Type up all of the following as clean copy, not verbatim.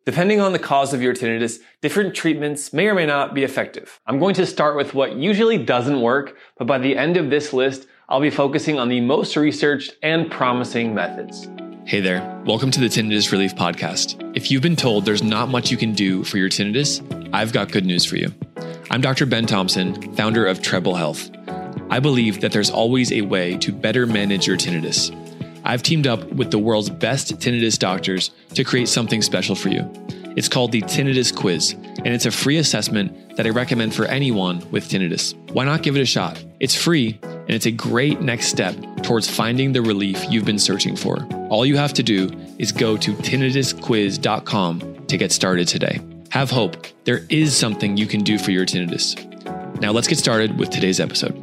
Depending on the cause of your tinnitus, different treatments may or may not be effective. I'm going to start with what usually doesn't work, but by the end of this list, I'll be focusing on the most researched and promising methods. Hey there, welcome to the Tinnitus Relief Podcast. If you've been told there's not much you can do for your tinnitus, I've got good news for you. I'm Dr. Ben Thompson, founder of Treble Health. I believe that there's always a way to better manage your tinnitus. I've teamed up with the world's best tinnitus doctors to create something special for you. It's called the Tinnitus Quiz, and it's a free assessment that I recommend for anyone with tinnitus. Why not give it a shot? It's free, and it's a great next step towards finding the relief you've been searching for. All you have to do is go to tinnitusquiz.com to get started today. Have hope. There is something you can do for your tinnitus. Now let's get started with today's episode.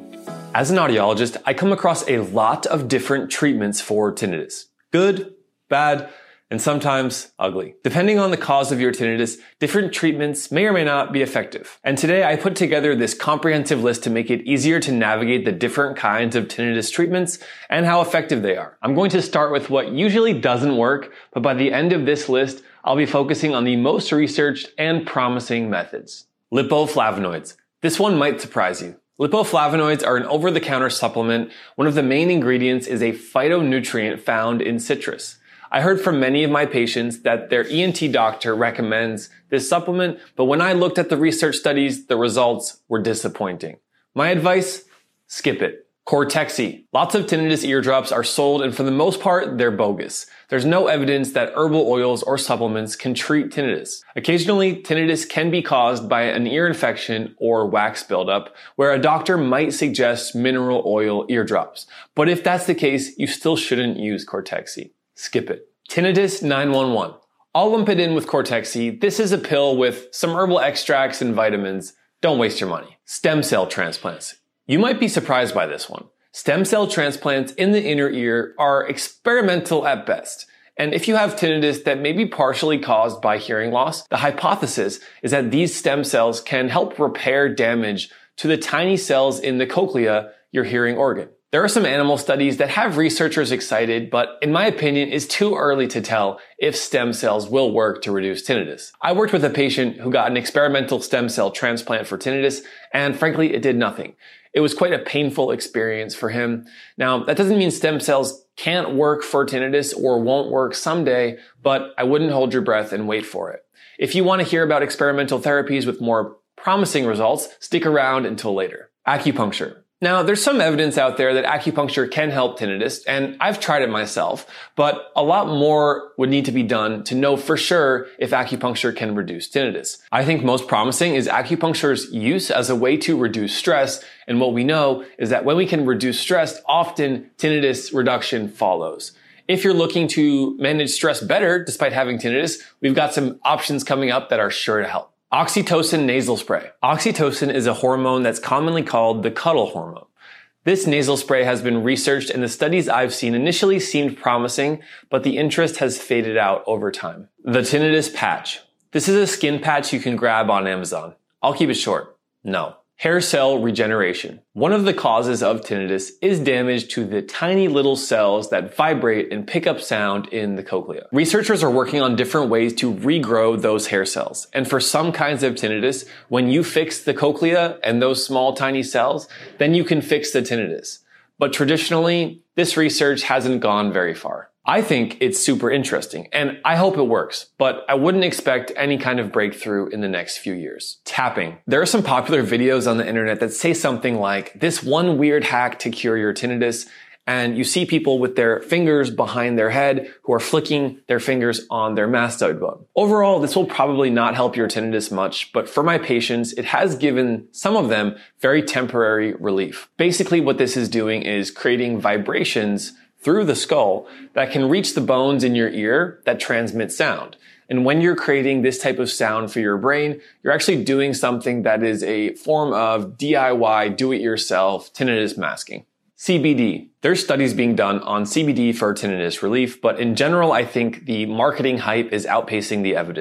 As an audiologist, I come across a lot of different treatments for tinnitus. Good, bad, and sometimes ugly. Depending on the cause of your tinnitus, different treatments may or may not be effective. And today I put together this comprehensive list to make it easier to navigate the different kinds of tinnitus treatments and how effective they are. I'm going to start with what usually doesn't work, but by the end of this list, I'll be focusing on the most researched and promising methods. Lipoflavonoids. This one might surprise you. Lipoflavonoids are an over-the-counter supplement. One of the main ingredients is a phytonutrient found in citrus. I heard from many of my patients that their ENT doctor recommends this supplement, but when I looked at the research studies, the results were disappointing. My advice? Skip it. Cortexi. Lots of tinnitus eardrops are sold, and for the most part, they're bogus. There's no evidence that herbal oils or supplements can treat tinnitus. Occasionally, tinnitus can be caused by an ear infection or wax buildup, where a doctor might suggest mineral oil eardrops. But if that's the case, you still shouldn't use Cortexi. Skip it. Tinnitus 911. I'll lump it in with Cortexi. This is a pill with some herbal extracts and vitamins. Don't waste your money. Stem cell transplants. You might be surprised by this one. Stem cell transplants in the inner ear are experimental at best. And if you have tinnitus that may be partially caused by hearing loss, the hypothesis is that these stem cells can help repair damage to the tiny cells in the cochlea, your hearing organ. There are some animal studies that have researchers excited, but in my opinion, it's too early to tell if stem cells will work to reduce tinnitus. I worked with a patient who got an experimental stem cell transplant for tinnitus, and frankly, it did nothing. It was quite a painful experience for him. Now, that doesn't mean stem cells can't work for tinnitus or won't work someday, but I wouldn't hold your breath and wait for it. If you want to hear about experimental therapies with more promising results, stick around until later. Acupuncture. Now, there's some evidence out there that acupuncture can help tinnitus, and I've tried it myself, but a lot more would need to be done to know for sure if acupuncture can reduce tinnitus. I think most promising is acupuncture's use as a way to reduce stress, and what we know is that when we can reduce stress, often tinnitus reduction follows. If you're looking to manage stress better despite having tinnitus, we've got some options coming up that are sure to help. Oxytocin nasal spray. Oxytocin is a hormone that's commonly called the cuddle hormone. This nasal spray has been researched, and the studies I've seen initially seemed promising, but the interest has faded out over time. The tinnitus patch. This is a skin patch you can grab on Amazon. I'll keep it short. No. Hair cell regeneration. One of the causes of tinnitus is damage to the tiny little cells that vibrate and pick up sound in the cochlea. Researchers are working on different ways to regrow those hair cells. And for some kinds of tinnitus, when you fix the cochlea and those small tiny cells, then you can fix the tinnitus. But traditionally, this research hasn't gone very far. I think it's super interesting, and I hope it works, but I wouldn't expect any kind of breakthrough in the next few years. Tapping. There are some popular videos on the internet that say something like, this one weird hack to cure your tinnitus, and you see people with their fingers behind their head who are flicking their fingers on their mastoid bone. Overall, this will probably not help your tinnitus much, but for my patients, it has given some of them very temporary relief. Basically, what this is doing is creating vibrations through the skull that can reach the bones in your ear that transmit sound. And when you're creating this type of sound for your brain, you're actually doing something that is a form of DIY, do-it-yourself tinnitus masking. CBD. There's studies being done on CBD for tinnitus relief, but in general, I think the marketing hype is outpacing the evidence.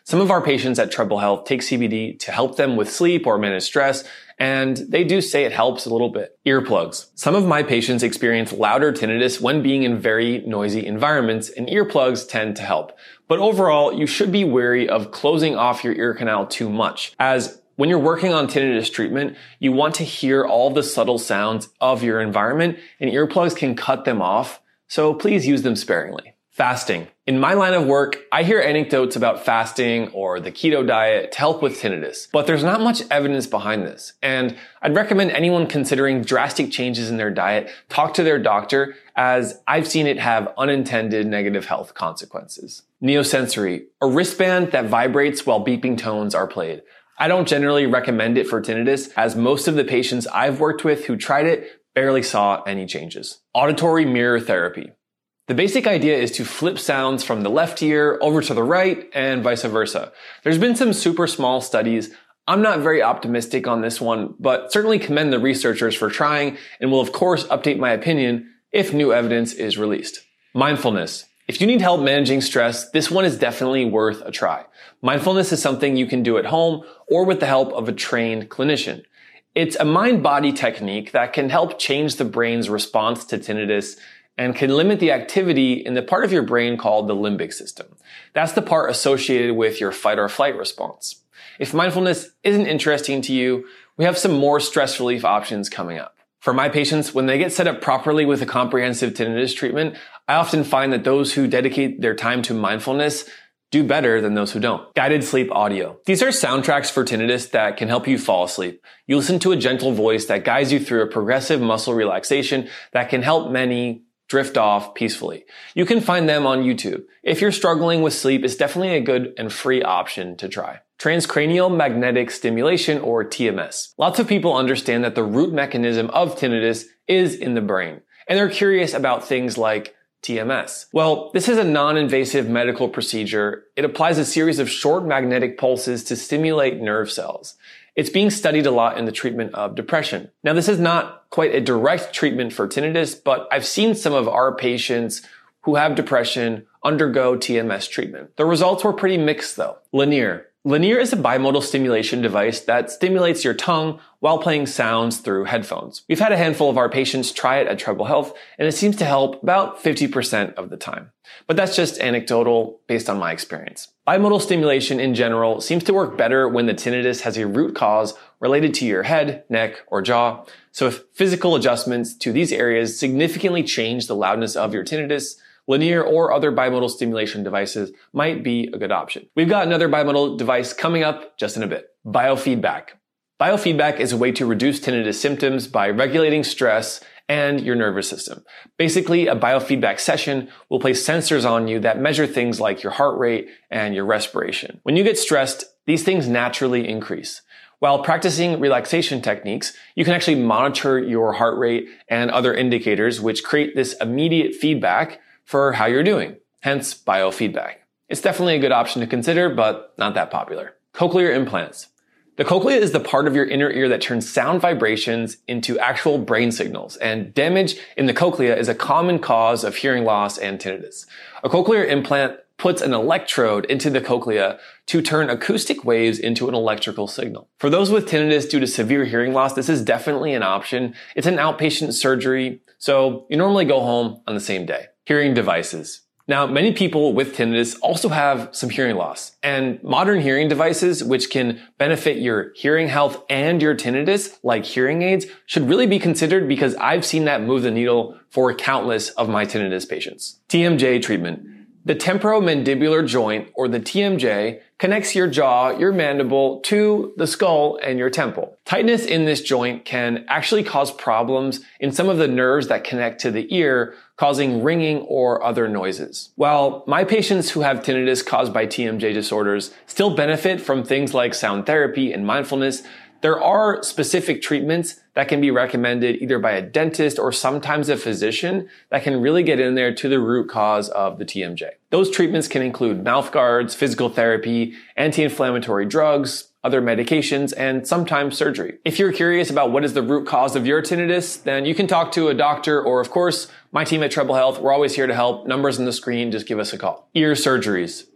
Some of our patients at Treble Health take CBD to help them with sleep or manage stress, and they do say it helps a little bit. Earplugs. Some of my patients experience louder tinnitus when being in very noisy environments, and earplugs tend to help. But overall, you should be wary of closing off your ear canal too much, as when you're working on tinnitus treatment, you want to hear all the subtle sounds of your environment, and earplugs can cut them off, so please use them sparingly. Fasting. In my line of work, I hear anecdotes about fasting or the keto diet to help with tinnitus, but there's not much evidence behind this. And I'd recommend anyone considering drastic changes in their diet talk to their doctor, as I've seen it have unintended negative health consequences. Neosensory, a wristband that vibrates while beeping tones are played. I don't generally recommend it for tinnitus, as most of the patients I've worked with who tried it barely saw any changes. Auditory mirror therapy. The basic idea is to flip sounds from the left ear over to the right and vice versa. There's been some super small studies. I'm not very optimistic on this one, but certainly commend the researchers for trying, and will of course update my opinion if new evidence is released. Mindfulness. If you need help managing stress, this one is definitely worth a try. Mindfulness is something you can do at home or with the help of a trained clinician. It's a mind-body technique that can help change the brain's response to tinnitus and can limit the activity in the part of your brain called the limbic system. That's the part associated with your fight or flight response. If mindfulness isn't interesting to you, we have some more stress relief options coming up. For my patients, when they get set up properly with a comprehensive tinnitus treatment, I often find that those who dedicate their time to mindfulness do better than those who don't. Guided sleep audio. These are soundtracks for tinnitus that can help you fall asleep. You listen to a gentle voice that guides you through a progressive muscle relaxation that can help many drift off peacefully. You can find them on YouTube. If you're struggling with sleep, it's definitely a good and free option to try. Transcranial magnetic stimulation, or TMS. Lots of people understand that the root mechanism of tinnitus is in the brain, and they're curious about things like TMS. Well, this is a non-invasive medical procedure. It applies a series of short magnetic pulses to stimulate nerve cells. It's being studied a lot in the treatment of depression. Now, this is not quite a direct treatment for tinnitus, but I've seen some of our patients who have depression undergo TMS treatment. The results were pretty mixed though. Linear. Linear is a bimodal stimulation device that stimulates your tongue while playing sounds through headphones. We've had a handful of our patients try it at Treble Health, and it seems to help about 50% of the time. But that's just anecdotal based on my experience. Bimodal stimulation in general seems to work better when the tinnitus has a root cause related to your head, neck, or jaw. So if physical adjustments to these areas significantly change the loudness of your tinnitus, linear or other bimodal stimulation devices might be a good option. We've got another bimodal device coming up just in a bit. Biofeedback. Biofeedback is a way to reduce tinnitus symptoms by regulating stress and your nervous system. Basically, a biofeedback session will place sensors on you that measure things like your heart rate and your respiration. When you get stressed, these things naturally increase. While practicing relaxation techniques, you can actually monitor your heart rate and other indicators which create this immediate feedback for how you're doing, hence biofeedback. It's definitely a good option to consider, but not that popular. Cochlear implants. The cochlea is the part of your inner ear that turns sound vibrations into actual brain signals, and damage in the cochlea is a common cause of hearing loss and tinnitus. A cochlear implant puts an electrode into the cochlea to turn acoustic waves into an electrical signal. For those with tinnitus due to severe hearing loss, this is definitely an option. It's an outpatient surgery, so you normally go home on the same day. Hearing devices. Now, many people with tinnitus also have some hearing loss, and modern hearing devices, which can benefit your hearing health and your tinnitus, like hearing aids, should really be considered because I've seen that move the needle for countless of my tinnitus patients. TMJ treatment. The temporomandibular joint, or the TMJ, connects your jaw, your mandible, to the skull and your temple. Tightness in this joint can actually cause problems in some of the nerves that connect to the ear, causing ringing or other noises. While my patients who have tinnitus caused by TMJ disorders still benefit from things like sound therapy and mindfulness, there are specific treatments that can be recommended either by a dentist or sometimes a physician that can really get in there to the root cause of the TMJ. Those treatments can include mouth guards, physical therapy, anti-inflammatory drugs, other medications, and sometimes surgery. If you're curious about what is the root cause of your tinnitus, then you can talk to a doctor or, of course, my team at Treble Health. We're always here to help. Numbers on the screen, just give us a call. Ear surgeries.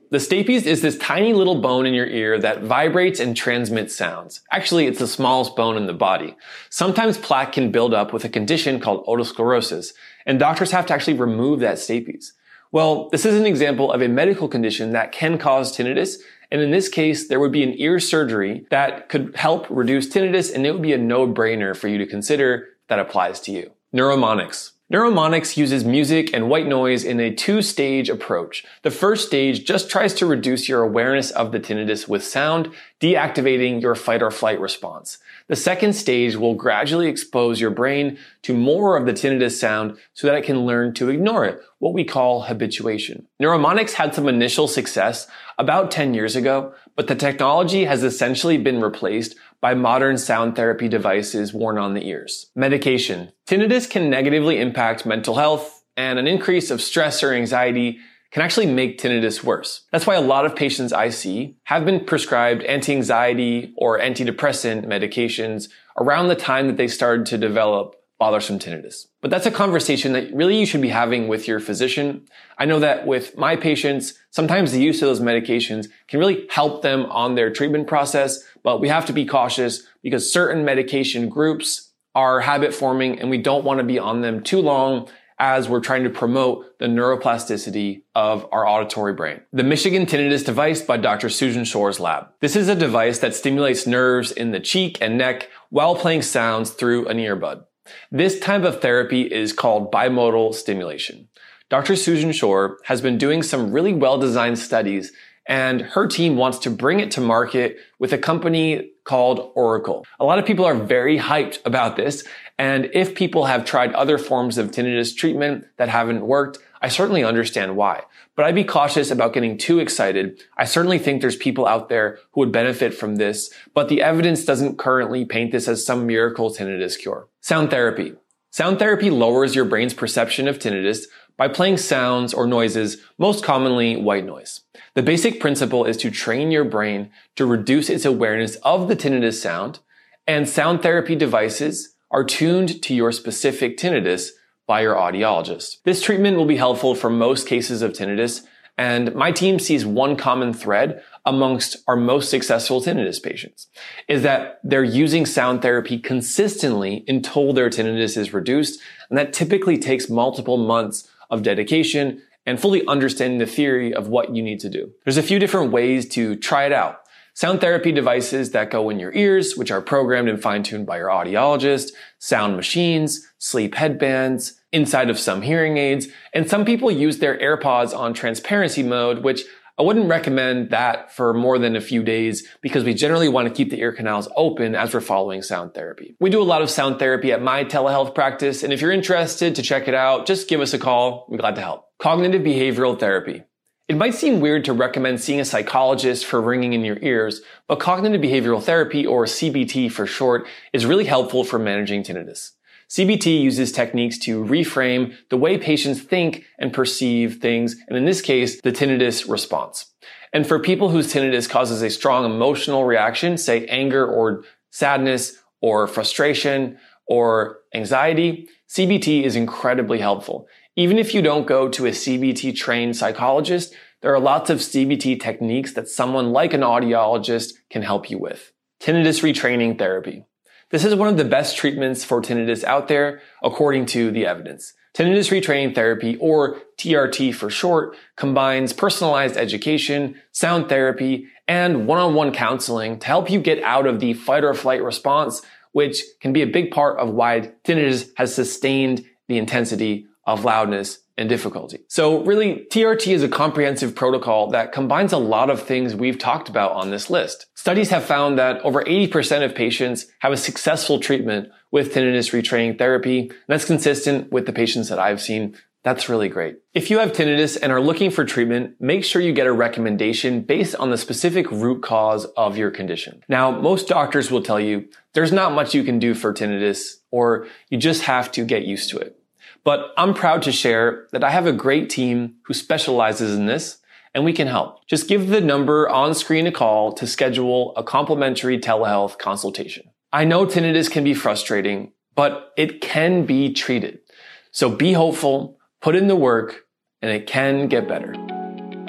The stapes is this tiny little bone in your ear that vibrates and transmits sounds. Actually, it's the smallest bone in the body. Sometimes plaque can build up with a condition called otosclerosis, and doctors have to actually remove that stapes. Well, this is an example of a medical condition that can cause tinnitus, and in this case, there would be an ear surgery that could help reduce tinnitus, and it would be a no-brainer for you to consider that applies to you. Neuromonics. Neuromonics uses music and white noise in a two-stage approach. The first stage just tries to reduce your awareness of the tinnitus with sound, deactivating your fight or flight response. The second stage will gradually expose your brain to more of the tinnitus sound so that it can learn to ignore it, what we call habituation. Neuromonics had some initial success about 10 years ago, but the technology has essentially been replaced by modern sound therapy devices worn on the ears. Medication. Tinnitus can negatively impact mental health, and an increase of stress or anxiety can actually make tinnitus worse. That's why a lot of patients I see have been prescribed anti-anxiety or antidepressant medications around the time that they started to develop bothersome tinnitus. But that's a conversation that really you should be having with your physician. I know that with my patients, sometimes the use of those medications can really help them on their treatment process, but we have to be cautious because certain medication groups are habit forming and we don't want to be on them too long as we're trying to promote the neuroplasticity of our auditory brain. The Michigan Tinnitus Device by Dr. Susan Shore's lab. This is a device that stimulates nerves in the cheek and neck while playing sounds through an earbud. This type of therapy is called bimodal stimulation. Dr. Susan Shore has been doing some really well-designed studies, and her team wants to bring it to market with a company called Oracle. A lot of people are very hyped about this, and if people have tried other forms of tinnitus treatment that haven't worked, I certainly understand why. But I'd be cautious about getting too excited. I certainly think there's people out there who would benefit from this, but the evidence doesn't currently paint this as some miracle tinnitus cure. Sound therapy. Sound therapy lowers your brain's perception of tinnitus by playing sounds or noises, most commonly white noise. The basic principle is to train your brain to reduce its awareness of the tinnitus sound, and sound therapy devices are tuned to your specific tinnitus by your audiologist. This treatment will be helpful for most cases of tinnitus, and my team sees one common thread amongst our most successful tinnitus patients, is that they're using sound therapy consistently until their tinnitus is reduced, and that typically takes multiple months of dedication and fully understanding the theory of what you need to do. There's a few different ways to try it out. Sound therapy devices that go in your ears, which are programmed and fine-tuned by your audiologist, sound machines, sleep headbands, inside of some hearing aids, and some people use their AirPods on transparency mode, which I wouldn't recommend that for more than a few days because we generally want to keep the ear canals open as we're following sound therapy. We do a lot of sound therapy at my telehealth practice, and if you're interested to check it out, just give us a call. We're glad to help. Cognitive behavioral therapy. It might seem weird to recommend seeing a psychologist for ringing in your ears, but cognitive behavioral therapy, or CBT for short, is really helpful for managing tinnitus. CBT uses techniques to reframe the way patients think and perceive things, and in this case, the tinnitus response. And for people whose tinnitus causes a strong emotional reaction, say anger or sadness or frustration or anxiety, CBT is incredibly helpful. Even if you don't go to a CBT trained psychologist, there are lots of CBT techniques that someone like an audiologist can help you with. Tinnitus retraining therapy. This is one of the best treatments for tinnitus out there, according to the evidence. Tinnitus retraining therapy, or TRT for short, combines personalized education, sound therapy, and one-on-one counseling to help you get out of the fight or flight response, which can be a big part of why tinnitus has sustained the intensity of loudness and difficulty. So really, TRT is a comprehensive protocol that combines a lot of things we've talked about on this list. Studies have found that over 80% of patients have a successful treatment with tinnitus retraining therapy, and that's consistent with the patients that I've seen. That's really great. If you have tinnitus and are looking for treatment, make sure you get a recommendation based on the specific root cause of your condition. Now, most doctors will tell you there's not much you can do for tinnitus, or you just have to get used to it. But I'm proud to share that I have a great team who specializes in this, and we can help. Just give the number on screen a call to schedule a complimentary telehealth consultation. I know tinnitus can be frustrating, but it can be treated. So be hopeful, put in the work, and it can get better.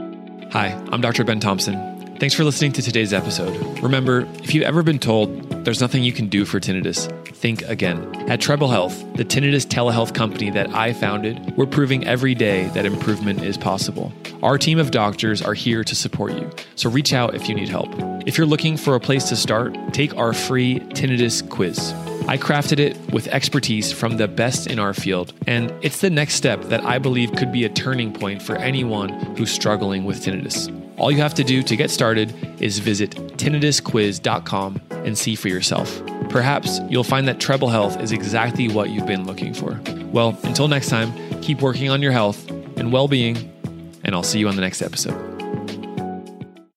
Hi, I'm Dr. Ben Thompson. Thanks for listening to today's episode. Remember, if you've ever been told there's nothing you can do for tinnitus, think again. At Treble Health, the tinnitus telehealth company that I founded, we're proving every day that improvement is possible. Our team of doctors are here to support you, so reach out if you need help. If you're looking for a place to start, take our free tinnitus quiz. I crafted it with expertise from the best in our field, and it's the next step that I believe could be a turning point for anyone who's struggling with tinnitus. All you have to do to get started is visit tinnitusquiz.com and see for yourself. Perhaps you'll find that Treble Health is exactly what you've been looking for. Well, until next time, keep working on your health and well-being, and I'll see you on the next episode.